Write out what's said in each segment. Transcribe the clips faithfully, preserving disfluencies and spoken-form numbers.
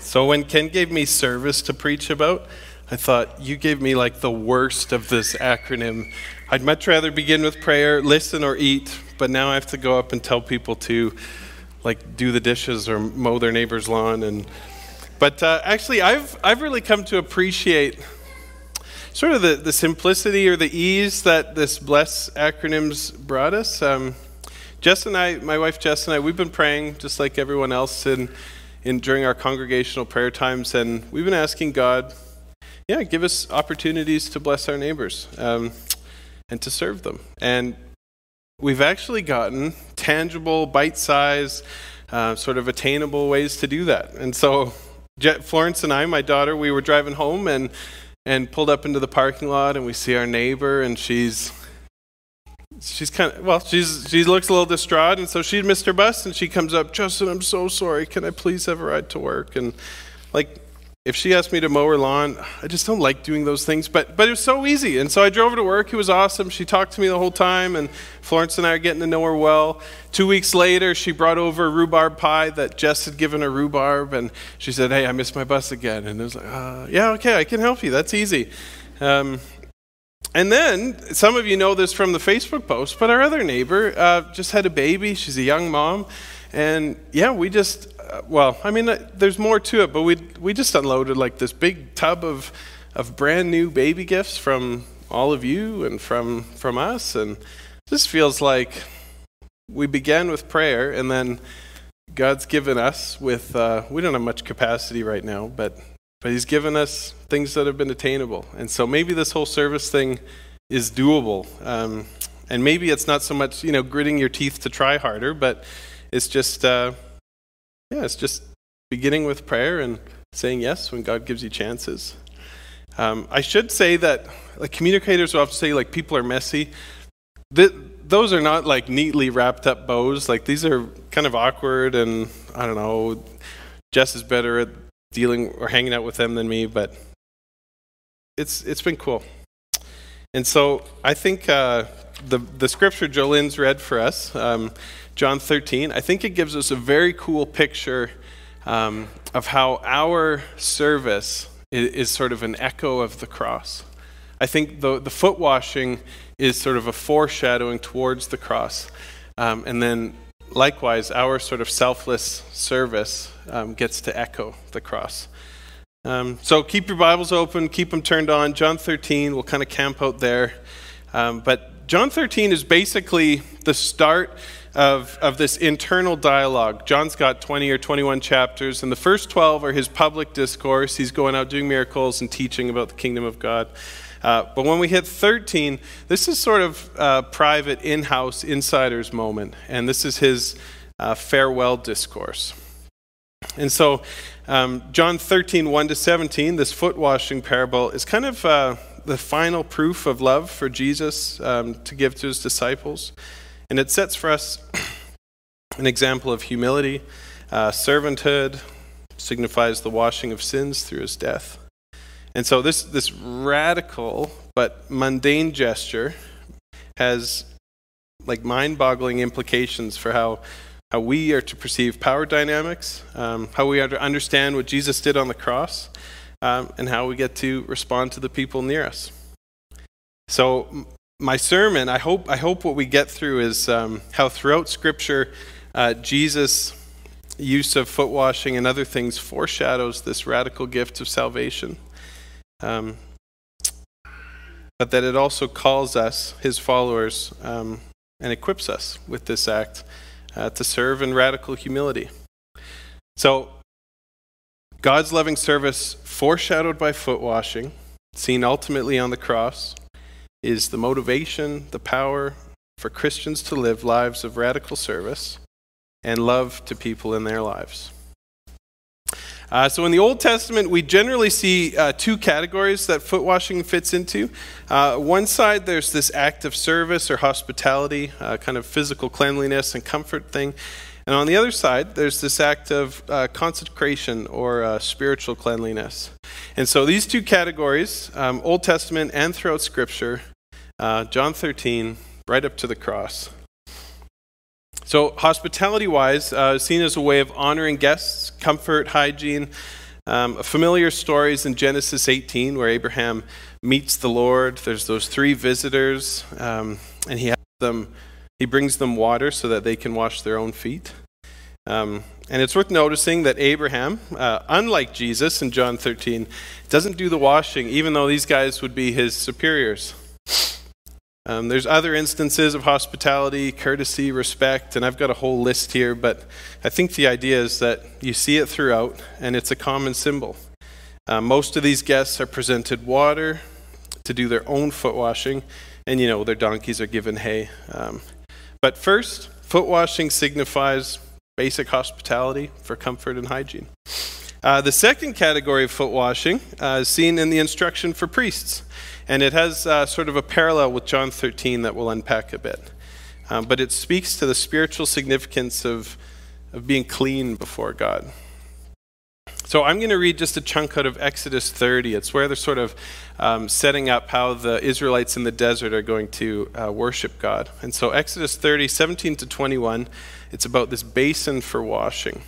So when Ken gave me service to preach about, I thought, you gave me like the worst of this acronym. I'd much rather begin with prayer, listen, or eat, but now I have to go up and tell people to like do the dishes or mow their neighbor's lawn. And But uh, actually, I've I've really come to appreciate sort of the, the simplicity or the ease that this BLESS acronyms brought us. Um, Jess and I, my wife Jess and I, we've been praying just like everyone else in, in during our congregational prayer times, and we've been asking God, yeah, give us opportunities to bless our neighbors um, and to serve them. And we've actually gotten tangible, bite-sized, uh, sort of attainable ways to do that. And so Florence and I, my daughter, we were driving home and and pulled up into the parking lot, and we see our neighbor, and she's she's kind of, well, she's she looks a little distraught, and so she'd missed her bus, and she comes up, Justin, I'm so sorry, can I please have a ride to work? And like, if she asked me to mow her lawn, I just don't like doing those things, but but it was so easy. And so I drove her to work. It was awesome. She talked to me the whole time, and Florence and I are getting to know her well. Two weeks later, she brought over rhubarb pie that Jess had given her rhubarb, and she said, hey, I missed my bus again. And it was like, uh, yeah, okay, I can help you. That's easy. Um, and then, some of you know this from the Facebook post, but our other neighbor uh, just had a baby. She's a young mom. And yeah, we just... Well, I mean, there's more to it, but we we just unloaded like this big tub of of brand new baby gifts from all of you and from from us, and this feels like we began with prayer, and then God's given us with uh, we don't have much capacity right now, but but He's given us things that have been attainable, and so maybe this whole service thing is doable, um, and maybe it's not so much you know gritting your teeth to try harder, but it's just. Uh, Yeah, it's just beginning with prayer and saying yes when God gives you chances. Um, I should say that like communicators will often say like people are messy. Th- those are not like neatly wrapped up bows. Like these are kind of awkward, and I don't know. Jess is better at dealing or hanging out with them than me, but it's it's been cool. And so I think uh, the the scripture Jolene's read for us. Um, John thirteen, I think it gives us a very cool picture um, of how our service is, is sort of an echo of the cross. I think the, the foot washing is sort of a foreshadowing towards the cross. Um, and then likewise, our sort of selfless service um, gets to echo the cross. Um, so keep your Bibles open, keep them turned on. John thirteen, we'll kind of camp out there. Um, but John thirteen is basically the start Of, of this internal dialogue. John's got twenty or twenty-one chapters, and the first twelve are his public discourse. He's going out doing miracles and teaching about the kingdom of God. Uh, but when we hit thirteen, this is sort of a private, in-house, insider's moment, and this is his uh, farewell discourse. And so um, John thirteen, one to seventeen, this foot-washing parable, is kind of uh, the final proof of love for Jesus um, to give to his disciples. And it sets for us an example of humility. Uh, servanthood signifies the washing of sins through his death. And so this, this radical but mundane gesture has like mind-boggling implications for how, how we are to perceive power dynamics, um, how we are to understand what Jesus did on the cross, um, and how we get to respond to the people near us. So my sermon, I hope I hope what we get through is um, how throughout Scripture, uh, Jesus' use of foot washing and other things foreshadows this radical gift of salvation. Um, but that it also calls us, his followers, um, and equips us with this act uh, to serve in radical humility. So, God's loving service foreshadowed by foot washing, seen ultimately on the cross, is the motivation, the power for Christians to live lives of radical service and love to people in their lives. Uh, so in the Old Testament, we generally see uh, two categories that foot washing fits into. Uh, one side, there's this act of service or hospitality, uh, kind of physical cleanliness and comfort thing. And on the other side, there's this act of uh, consecration or uh, spiritual cleanliness. And so these two categories, um, Old Testament and throughout Scripture, uh, John thirteen, right up to the cross. So hospitality-wise, uh, seen as a way of honoring guests, comfort, hygiene, Um, familiar stories in Genesis eighteen where Abraham meets the Lord. There's those three visitors, um, and he has them. He brings them water so that they can wash their own feet. Um, and it's worth noticing that Abraham, uh, unlike Jesus in John thirteen, doesn't do the washing, even though these guys would be his superiors. Um, there's other instances of hospitality, courtesy, respect, and I've got a whole list here, but I think the idea is that you see it throughout, and it's a common symbol. Uh, most of these guests are presented water to do their own foot washing, and you know, their donkeys are given hay. Um, but first, foot washing signifies basic hospitality for comfort and hygiene. Uh, the second category of foot washing uh, is seen in the instruction for priests. And it has uh, sort of a parallel with John thirteen that we'll unpack a bit. Um, but it speaks to the spiritual significance of, of being clean before God. So I'm going to read just a chunk out of Exodus thirty. It's where they're sort of um, setting up how the Israelites in the desert are going to uh, worship God. And so Exodus thirty, seventeen to twenty-one, it's about this basin for washing.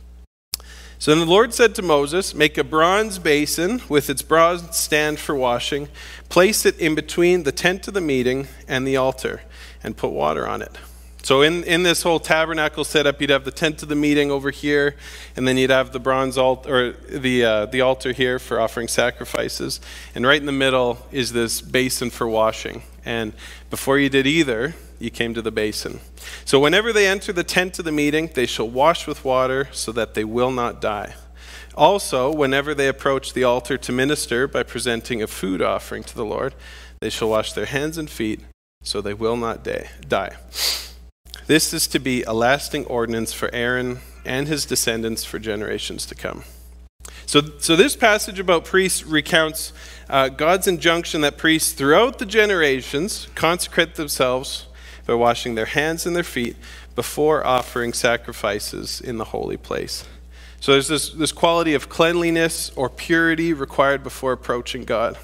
So then the Lord said to Moses, make a bronze basin with its bronze stand for washing, place it in between the tent of the meeting and the altar, and put water on it. So in, in this whole tabernacle setup, you'd have the tent of the meeting over here, and then you'd have the bronze altar, or the uh, the altar here for offering sacrifices. And right in the middle is this basin for washing. And before you did either, you came to the basin. So whenever they enter the tent of the meeting, they shall wash with water so that they will not die. Also, whenever they approach the altar to minister by presenting a food offering to the Lord, they shall wash their hands and feet so they will not die. This is to be a lasting ordinance for Aaron and his descendants for generations to come. So, so this passage about priests recounts uh, God's injunction that priests throughout the generations consecrate themselves by washing their hands and their feet before offering sacrifices in the holy place. So there's this, this quality of cleanliness or purity required before approaching God.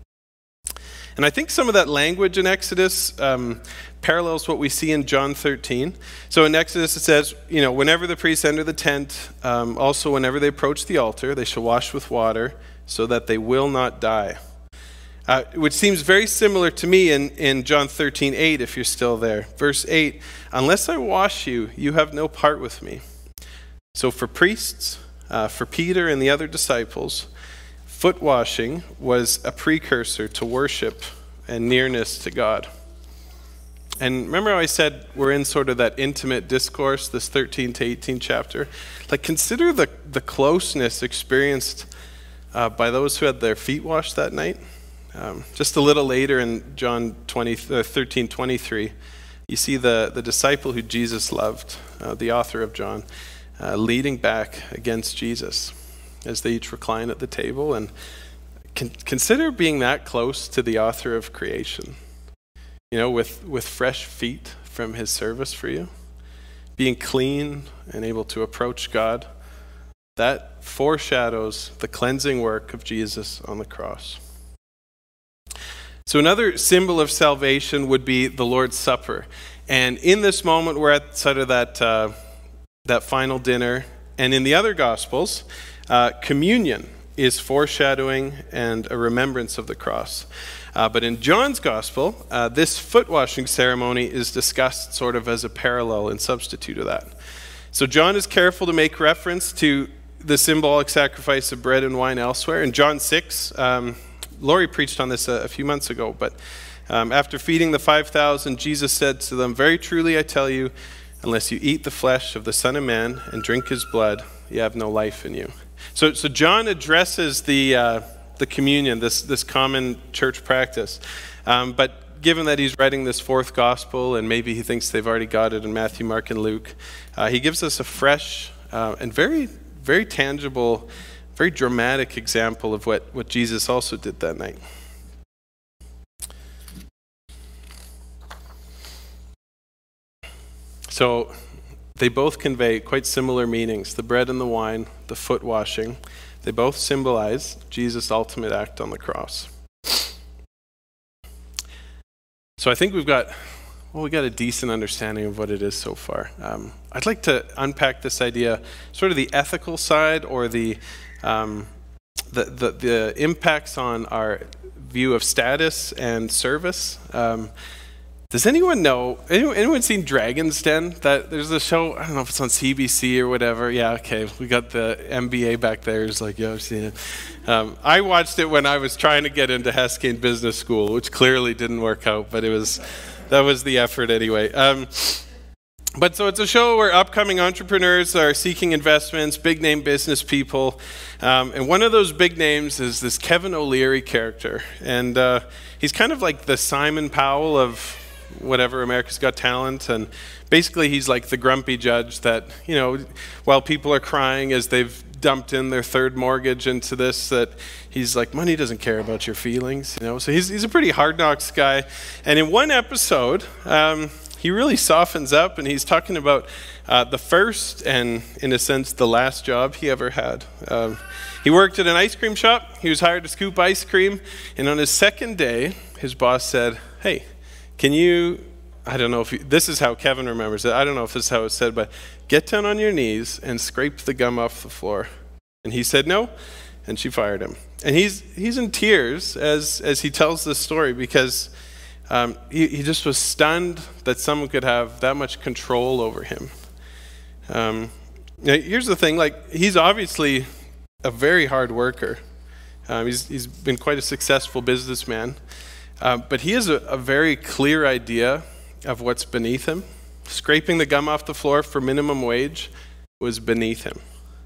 And I think some of that language in Exodus um, parallels what we see in John thirteen. So in Exodus it says, you know, whenever the priests enter the tent, um, also whenever they approach the altar, they shall wash with water so that they will not die. Uh, which seems very similar to me in, in John thirteen eight, if you're still there. Verse eight, unless I wash you, you have no part with me. So for priests, uh, for Peter and the other disciples, foot washing was a precursor to worship and nearness to God. And remember how I said we're in sort of that intimate discourse, this thirteen to eighteen chapter? Like, consider the, the closeness experienced uh, by those who had their feet washed that night. Um, just a little later in John twenty, uh, thirteen twenty-three, you see the, the disciple who Jesus loved, uh, the author of John, uh, leading back against Jesus as they each recline at the table. And con- consider being that close to the author of creation, you know, with, with fresh feet from his service for you, being clean and able to approach God. That foreshadows the cleansing work of Jesus on the cross. So another symbol of salvation would be the Lord's Supper. And in this moment, we're at sort of that, uh, that final dinner. And in the other Gospels, uh, communion is foreshadowing and a remembrance of the cross. Uh, but in John's Gospel, uh, this foot washing ceremony is discussed sort of as a parallel and substitute of that. So John is careful to make reference to the symbolic sacrifice of bread and wine elsewhere. In John six, um, Laurie preached on this a, a few months ago, but um, after feeding the five thousand, Jesus said to them, very truly I tell you, unless you eat the flesh of the Son of Man and drink his blood, you have no life in you. So, so John addresses the uh, the communion, this this common church practice. Um, but given that he's writing this fourth gospel, and maybe he thinks they've already got it in Matthew, Mark, and Luke, uh, he gives us a fresh uh, and very, very tangible, very dramatic example of what, what Jesus also did that night. So they both convey quite similar meanings. The bread and the wine, the foot washing, they both symbolize Jesus' ultimate act on the cross. So I think we've got, well, we got a decent understanding of what it is so far. Um, I'd like to unpack this idea, sort of the ethical side or the um, the, the the impacts on our view of status and service. Um, does anyone know, anyone, anyone seen Dragon's Den? That there's a show, I don't know if it's on C B C or whatever. Yeah, okay, we got the M B A back there. It's like, yeah, I've seen it. Um, I watched it when I was trying to get into Heskane Business School, which clearly didn't work out, but it was, that was the effort anyway. Um, But so it's a show where upcoming entrepreneurs are seeking investments, big name business people. Um, and one of those big names is this Kevin O'Leary character. And uh, he's kind of like the Simon Powell of whatever, America's Got Talent. And basically he's like the grumpy judge that, you know, while people are crying as they've dumped in their third mortgage into this, that he's like, money doesn't care about your feelings, you know. So he's, he's a pretty hard knocks guy. And in one episode, um, he really softens up, and he's talking about uh, the first and, in a sense, the last job he ever had. Um, he worked at an ice cream shop. He was hired to scoop ice cream, and on his second day, his boss said, hey, can you, I don't know if you, this is how Kevin remembers it, I don't know if this is how it's said, but get down on your knees and scrape the gum off the floor. And he said no, and she fired him. And he's he's in tears as as he tells this story, because Um, he, he just was stunned that someone could have that much control over him. Um, here's the thing, like, he's obviously a very hard worker. Um, he's, he's been quite a successful businessman. Uh, but he has a, a very clear idea of what's beneath him. Scraping the gum off the floor for minimum wage was beneath him.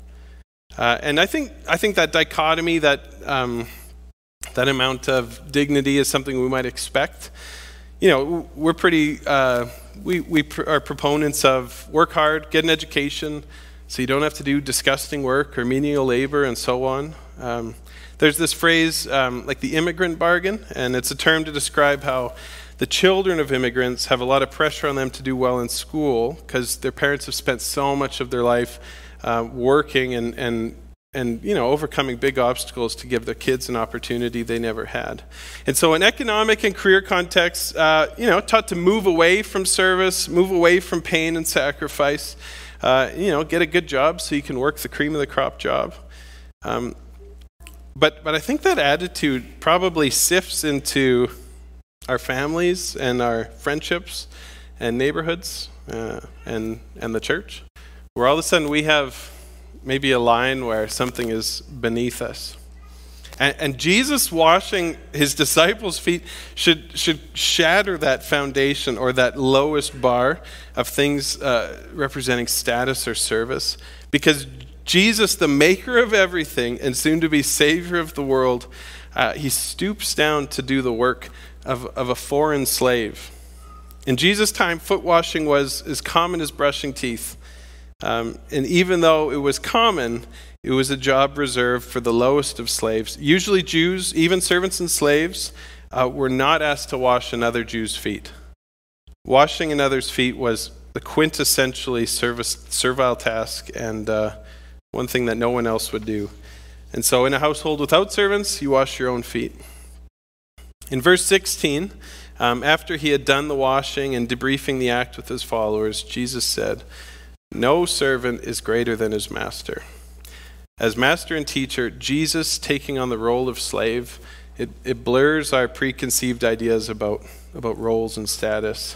Uh, and I think I think that dichotomy, that um, that amount of dignity is something we might expect. You know, we're pretty, uh, we, we pr- are proponents of work hard, get an education, so you don't have to do disgusting work or menial labor and so on. Um, there's this phrase, um, like the immigrant bargain, and it's a term to describe how the children of immigrants have a lot of pressure on them to do well in school because their parents have spent so much of their life uh, working and, and and, you know, overcoming big obstacles to give their kids an opportunity they never had. And so in economic and career contexts, uh, you know, taught to move away from service, move away from pain and sacrifice, uh, you know, get a good job so you can work the cream of the crop job. Um, but, but I think that attitude probably sifts into our families and our friendships and neighborhoods uh, and, and the church, where all of a sudden we have maybe a line where something is beneath us. And, and Jesus washing his disciples' feet should should shatter that foundation or that lowest bar of things uh, representing status or service. Because Jesus, the maker of everything and soon to be savior of the world, uh, he stoops down to do the work of, of a foreign slave. In Jesus' time, foot washing was as common as brushing teeth. Um, and even though it was common, it was a job reserved for the lowest of slaves. Usually Jews, even servants and slaves, uh, were not asked to wash another Jew's feet. Washing another's feet was the quintessentially service, servile task, and uh, one thing that no one else would do. And so in a household without servants, you wash your own feet. In verse sixteen, um, after he had done the washing and debriefing the act with his followers, Jesus said, no servant is greater than his master. As master and teacher, Jesus taking on the role of slave, it, it blurs our preconceived ideas about, about roles and status.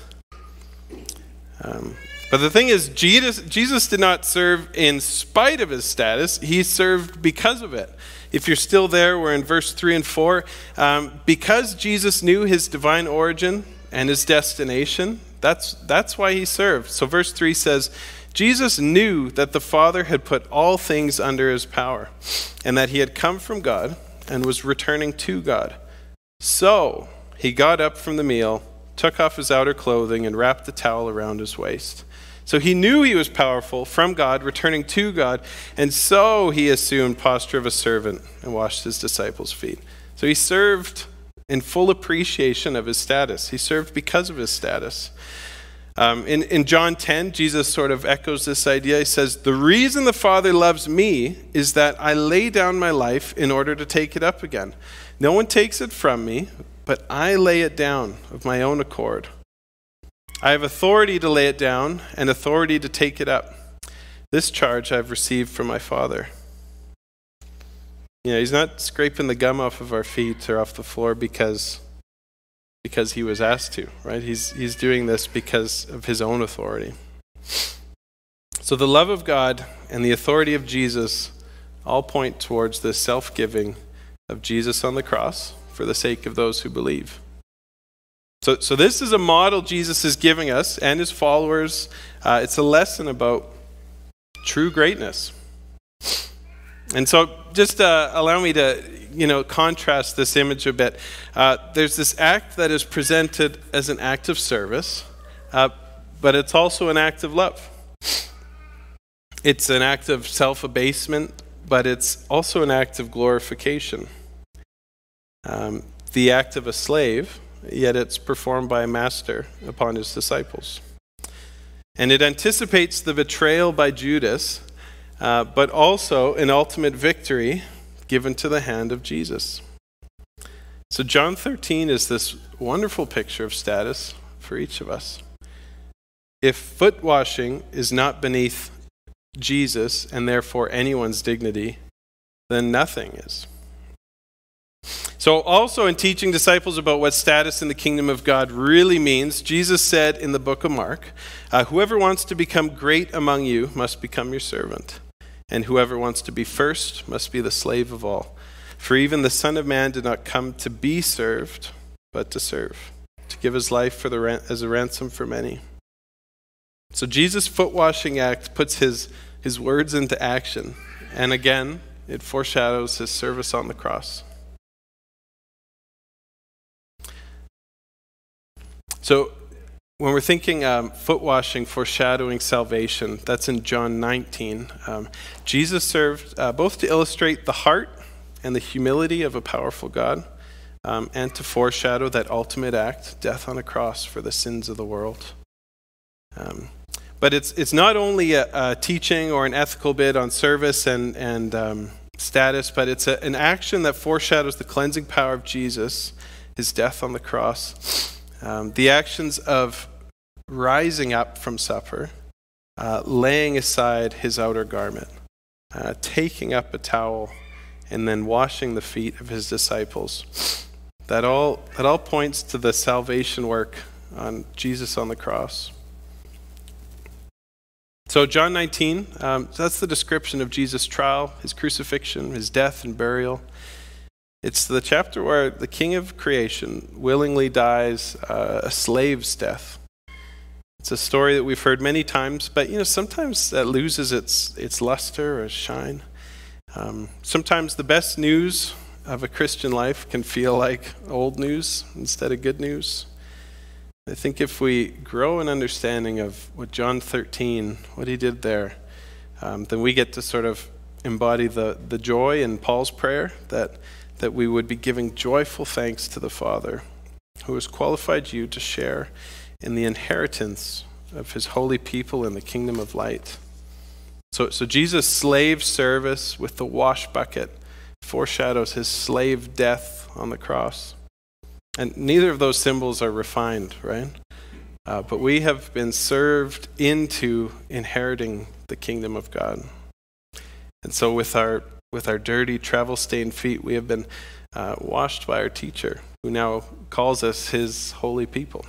Um, but the thing is, Jesus, Jesus did not serve in spite of his status. He served because of it. If you're still there, we're in verse three and four. Um, because Jesus knew his divine origin and his destination, that's, that's why he served. So verse three says, Jesus knew that the Father had put all things under his power, and that he had come from God and was returning to God. So he got up from the meal, took off his outer clothing, and wrapped the towel around his waist. So he knew he was powerful from God, returning to God, and so he assumed posture of a servant and washed his disciples' feet. So he served in full appreciation of his status. He served because of his status. Um, in, in John ten, Jesus sort of echoes this idea. He says, the reason the Father loves me is that I lay down my life in order to take it up again. No one takes it from me, but I lay it down of my own accord. I have authority to lay it down and authority to take it up. This charge I've received from my Father. You know, he's not scraping the gum off of our feet or off the floor because because he was asked to, right? He's he's doing this because of his own authority. So the love of God and the authority of Jesus all point towards the self-giving of Jesus on the cross for the sake of those who believe. So, so this is a model Jesus is giving us and his followers. Uh, it's a lesson about true greatness. And so just uh, allow me to, you know, contrast this image a bit. Uh, there's this act that is presented as an act of service, uh, but it's also an act of love. It's an act of self-abasement, but it's also an act of glorification. Um, the act of a slave, yet it's performed by a master upon his disciples. And it anticipates the betrayal by Judas, uh, but also an ultimate victory given to the hand of Jesus. So John thirteen is this wonderful picture of status for each of us. If foot washing is not beneath Jesus and therefore anyone's dignity, then nothing is. So also in teaching disciples about what status in the kingdom of God really means, Jesus said in the book of Mark, uh, whoever wants to become great among you must become your servant, and whoever wants to be first must be the slave of all. For even the Son of Man did not come to be served, but to serve, to give his life for the ran- as a ransom for many. So Jesus' foot-washing act puts his, his words into action, and again, it foreshadows his service on the cross. So when we're thinking um, foot washing foreshadowing salvation, that's in John nineteen. Um, Jesus served uh, both to illustrate the heart and the humility of a powerful God, um, and to foreshadow that ultimate act, death on a cross for the sins of the world. Um, but it's it's not only a, a teaching or an ethical bit on service and, and um, status, but it's a, an action that foreshadows the cleansing power of Jesus, his death on the cross. Um, the actions of rising up from supper, uh, laying aside his outer garment, uh, taking up a towel, and then washing the feet of his disciples. That all, that all points to the salvation work on Jesus on the cross. So John nineteen, um, that's the description of Jesus' trial, his crucifixion, his death and burial. It's the chapter where the King of creation willingly dies uh, a slave's death. It's a story that we've heard many times, but you know sometimes that loses its its luster or shine. Um, sometimes the best news of a Christian life can feel like old news instead of good news. I think if we grow an understanding of what John thirteen, what he did there, um, then we get to sort of embody the the joy in Paul's prayer that. that we would be giving joyful thanks to the Father, who has qualified you to share in the inheritance of his holy people in the kingdom of light. So, so Jesus' slave service with the wash bucket foreshadows his slave death on the cross. And neither of those symbols are refined, right? Uh, but we have been served into inheriting the kingdom of God. And so with our With our dirty, travel-stained feet, we have been uh, washed by our teacher, who now calls us his holy people.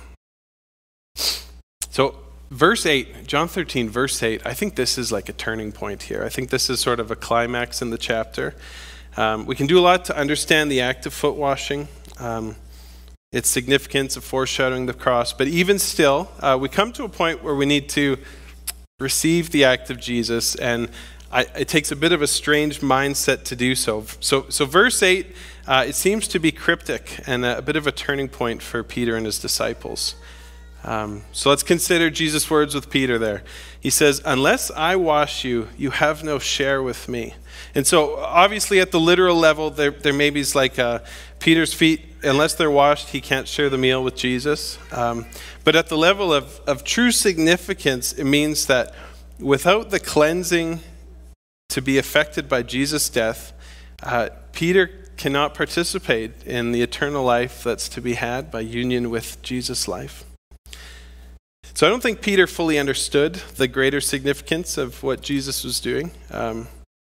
So verse eight, John thirteen, verse eight, I think this is like a turning point here. I think this is sort of a climax in the chapter. Um, we can do a lot to understand the act of foot washing, um, its significance of foreshadowing the cross, but even still, uh, we come to a point where we need to receive the act of Jesus, and I, it takes a bit of a strange mindset to do so. So, so verse eight, uh, it seems to be cryptic and a, a bit of a turning point for Peter and his disciples. Um, so let's consider Jesus' words with Peter there. He says, unless I wash you, you have no share with me. And so obviously at the literal level, there, there maybe is like uh, Peter's feet, unless they're washed, he can't share the meal with Jesus. Um, but at the level of, of true significance, it means that without the cleansing to be affected by Jesus' death, uh, Peter cannot participate in the eternal life that's to be had by union with Jesus' life. So I don't think Peter fully understood the greater significance of what Jesus was doing. Um,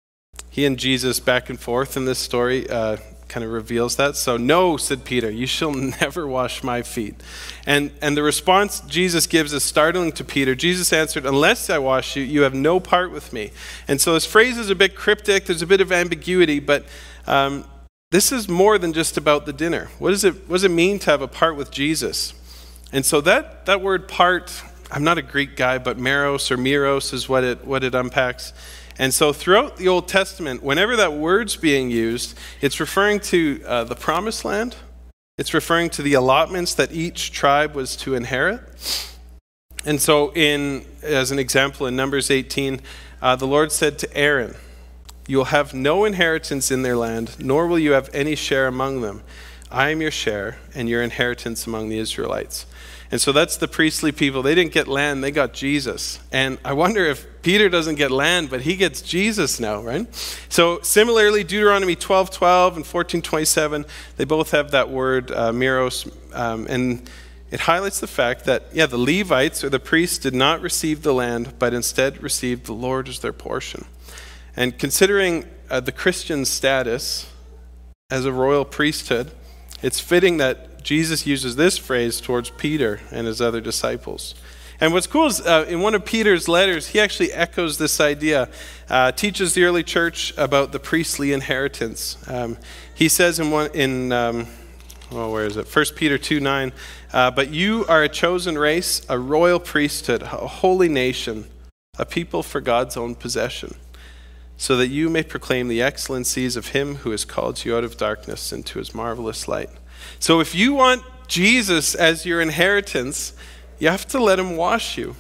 he and Jesus back and forth in this story uh, kind of reveals that. So, no, said Peter, you shall never wash my feet. And and the response Jesus gives is startling to Peter. Jesus answered, unless I wash you, you have no part with me. And so this phrase is a bit cryptic. There's a bit of ambiguity, but um, this is more than just about the dinner. What does it, what does it mean to have a part with Jesus? And so that, that word part, I'm not a Greek guy, but meros or meros is what it what it unpacks. And so throughout the Old Testament, whenever that word's being used, it's referring to uh, the promised land. It's referring to the allotments that each tribe was to inherit. And so in, as an example, in Numbers eighteen, uh, the Lord said to Aaron, you will have no inheritance in their land, nor will you have any share among them. I am your share and your inheritance among the Israelites. And so that's the priestly people. They didn't get land, they got Jesus. And I wonder if Peter doesn't get land, but he gets Jesus now, right? So similarly, Deuteronomy twelve twelve and fourteen twenty-seven, they both have that word, uh, meros, um, and it highlights the fact that, yeah, the Levites or the priests did not receive the land, but instead received the Lord as their portion. And considering uh, the Christian status as a royal priesthood, it's fitting that Jesus uses this phrase towards Peter and his other disciples. And what's cool is uh, in one of Peter's letters, he actually echoes this idea, uh, teaches the early church about the priestly inheritance. Um, he says in, one, in um, oh, where is it? First Peter two nine, uh, but you are a chosen race, a royal priesthood, a holy nation, a people for God's own possession, so that you may proclaim the excellencies of him who has called you out of darkness into his marvelous light. So if you want Jesus as your inheritance, you have to let him wash you.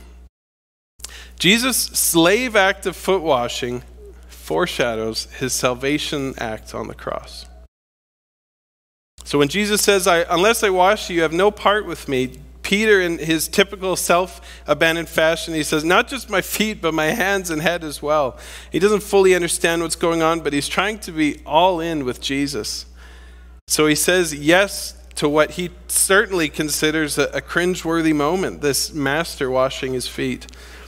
Jesus' slave act of foot washing foreshadows his salvation act on the cross. So when Jesus says, I, unless I wash you, you have no part with me, Peter, in his typical self-abandoned fashion, he says, not just my feet, but my hands and head as well. He doesn't fully understand what's going on, but he's trying to be all in with Jesus. So he says yes to what he certainly considers a, a cringeworthy moment, this master washing his feet.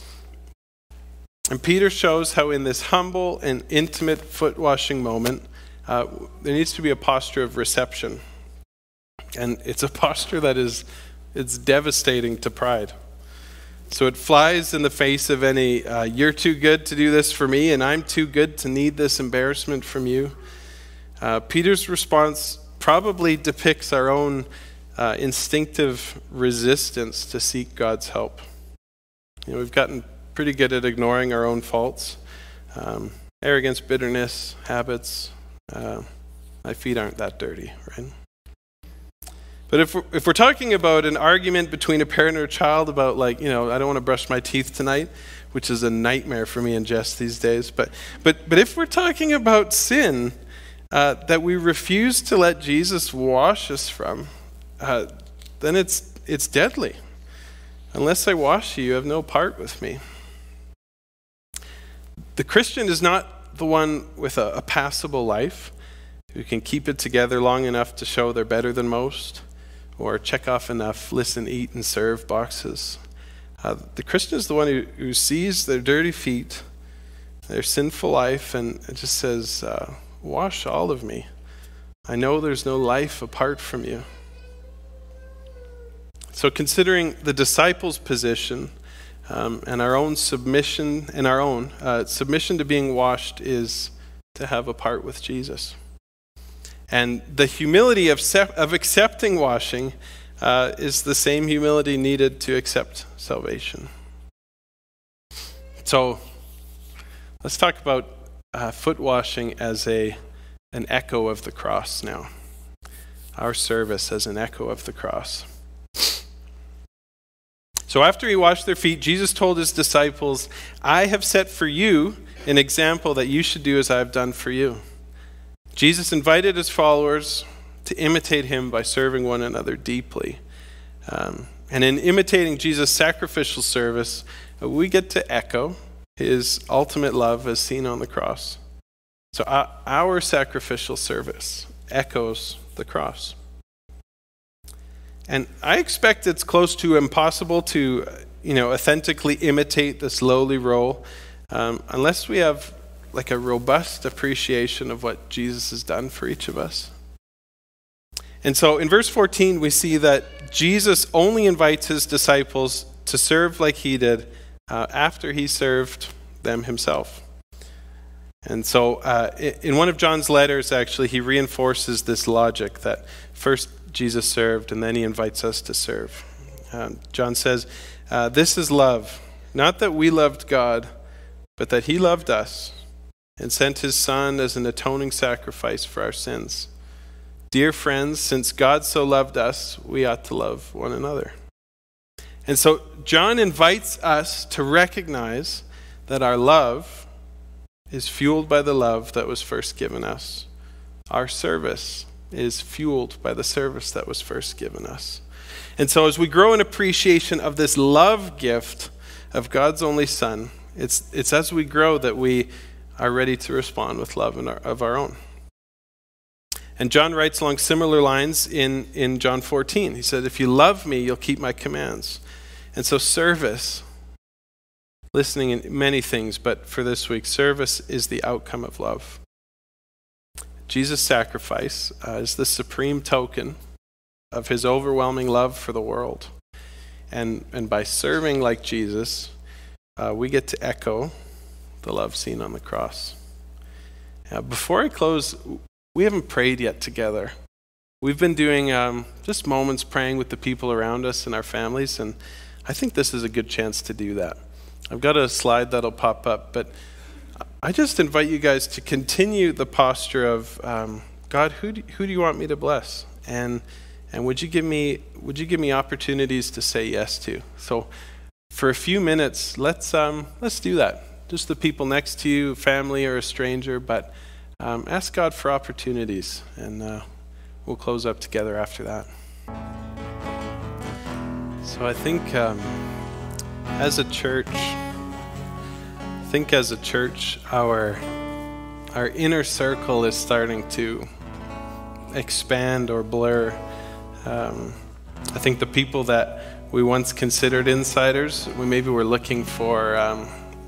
And Peter shows how in this humble and intimate foot washing moment, uh, there needs to be a posture of reception. And it's a posture that is it's devastating to pride. So it flies in the face of any, uh, you're too good to do this for me, and I'm too good to need this embarrassment from you. Uh, Peter's response probably depicts our own uh, instinctive resistance to seek God's help. You know, we've gotten pretty good at ignoring our own faults. Um, arrogance, bitterness, habits. Uh, my feet aren't that dirty, right? But if we're, if we're talking about an argument between a parent or a child about, like, you know, I don't want to brush my teeth tonight, which is a nightmare for me and Jess these days. But but but if we're talking about sin, Uh, that we refuse to let Jesus wash us from, uh, then it's it's deadly. Unless I wash you, you have no part with me. The Christian is not the one with a, a passable life who can keep it together long enough to show they're better than most or check off enough listen, eat, and serve boxes. Uh, the Christian is the one who, who sees their dirty feet, their sinful life, and it just says, uh, wash all of me. I know there's no life apart from you. So considering the disciples' position um, and our own submission, and our own uh, submission to being washed is to have a part with Jesus. And the humility of, se- of accepting washing uh, is the same humility needed to accept salvation. So let's talk about Uh, foot washing as a an echo of the cross now. Our service as an echo of the cross. So after he washed their feet, Jesus told his disciples, I have set for you an example that you should do as I have done for you. Jesus invited his followers to imitate him by serving one another deeply. Um, and in imitating Jesus' sacrificial service, we get to echo his ultimate love as seen on the cross. So our sacrificial service echoes the cross. And I expect it's close to impossible to, you know, authentically imitate this lowly role um, unless we have like a robust appreciation of what Jesus has done for each of us. And so in verse fourteen, we see that Jesus only invites his disciples to serve like he did uh, after he served them himself. And so uh, in one of John's letters, actually, he reinforces this logic that first Jesus served and then he invites us to serve. Um, John says, uh, this is love, not that we loved God, but that he loved us and sent his Son as an atoning sacrifice for our sins. Dear friends, since God so loved us, we ought to love one another. And so John invites us to recognize that our love is fueled by the love that was first given us. Our service is fueled by the service that was first given us. And so as we grow in appreciation of this love gift of God's only Son, it's it's as we grow that we are ready to respond with love in our, of our own. And John writes along similar lines in, in John fourteen. He said, if you love me, you'll keep my commands. And so service, listening in many things, but for this week, service is the outcome of love. Jesus' sacrifice uh, is the supreme token of his overwhelming love for the world. And, and by serving like Jesus, uh, we get to echo the love seen on the cross. Uh, before I close, we haven't prayed yet together. We've been doing um, just moments praying with the people around us and our families, and I think this is a good chance to do that. I've got a slide that'll pop up, but I just invite you guys to continue the posture of, um, God, who do, who do you want me to bless? And and would you give me would you give me opportunities to say yes to? So for a few minutes, let's um, let's do that. Just the people next to you, family or a stranger, but um, ask God for opportunities, and uh, we'll close up together after that. So I think um, as a church, I think as a church, our our inner circle is starting to expand or blur. Um, I think the people that we once considered insiders, we maybe were looking for um,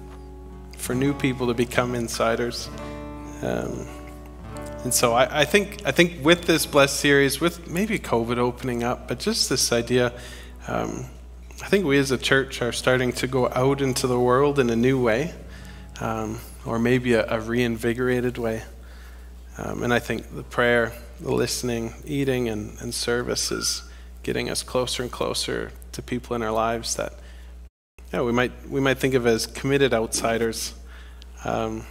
for new people to become insiders. Um, and so I, I think I think with this Blessed series, with maybe COVID opening up, but just this idea, um, I think we as a church are starting to go out into the world in a new way, um, or maybe a, a reinvigorated way. Um, and I think the prayer, the listening, eating, and, and service is getting us closer and closer to people in our lives that, yeah, we might we might think of as committed outsiders. Um,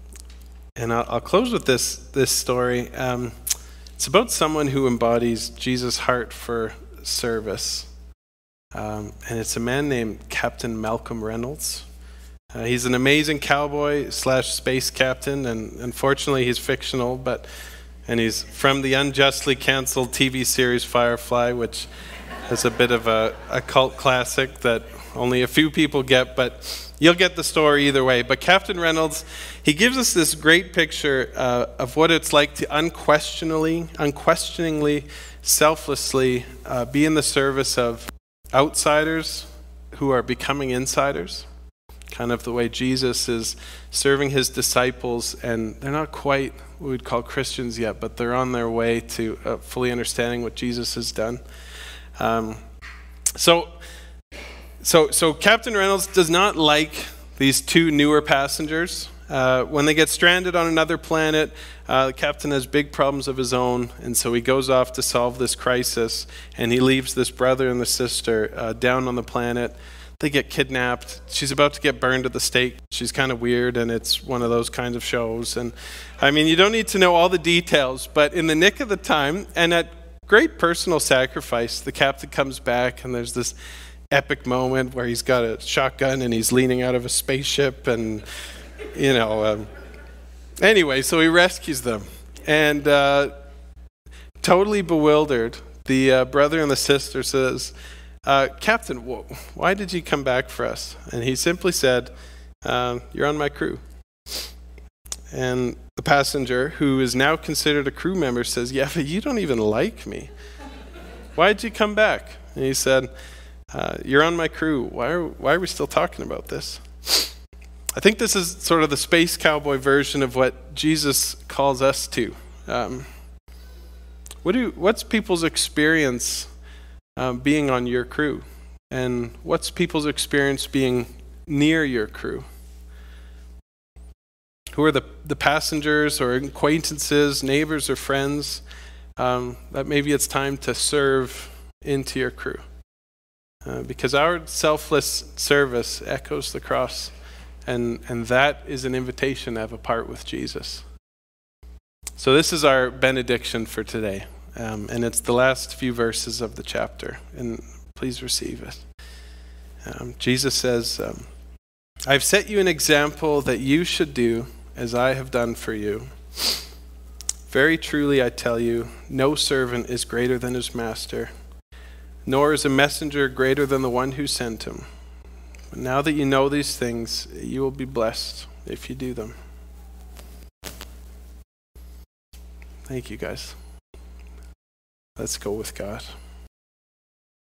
and I'll, I'll close with this this story. Um, it's about someone who embodies Jesus' heart for service, um, and it's a man named Captain Malcolm Reynolds. Uh, he's an amazing cowboy slash space captain, and unfortunately he's fictional, but and he's from the unjustly canceled T V series Firefly, which is a bit of a, a cult classic that only a few people get, but you'll get the story either way. But Captain Reynolds, he gives us this great picture uh, of what it's like to unquestioningly, unquestioningly, selflessly uh, be in the service of outsiders who are becoming insiders. Kind of the way Jesus is serving his disciples, and they're not quite what we'd call Christians yet, but they're on their way to uh, fully understanding what Jesus has done. Um, so, so, so Captain Reynolds does not like these two newer passengers. Uh, when they get stranded on another planet, uh, the captain has big problems of his own, and so he goes off to solve this crisis, and he leaves this brother and the sister uh, down on the planet. They get kidnapped. She's about to get burned at the stake. She's kind of weird, and it's one of those kinds of shows. And I mean, you don't need to know all the details, but in the nick of the time, and at great personal sacrifice, the captain comes back, and there's this epic moment where he's got a shotgun, and he's leaning out of a spaceship, and, you know, um, anyway, so he rescues them. And uh, totally bewildered, the uh, brother and the sister says, Uh, Captain, wh- why did you come back for us? And he simply said, um, you're on my crew. And the passenger, who is now considered a crew member, says, yeah, but you don't even like me. Why did you come back? And he said, uh, you're on my crew. Why are, why are we still talking about this? I think this is sort of the space cowboy version of what Jesus calls us to. Um, what do what's people's experience um, being on your crew, and what's people's experience being near your crew? Who are the, the passengers or acquaintances, neighbors or friends um, that maybe it's time to serve into your crew? Uh, because our selfless service echoes the cross, and, and that is an invitation to have a part with Jesus. So this is our benediction for today, um, and it's the last few verses of the chapter, and please receive it. Um, Jesus says, um, I've set you an example that you should do as I have done for you. Very truly I tell you, no servant is greater than his master, nor is a messenger greater than the one who sent him. But now that you know these things, you will be blessed if you do them. Thank you, guys. Let's go with God.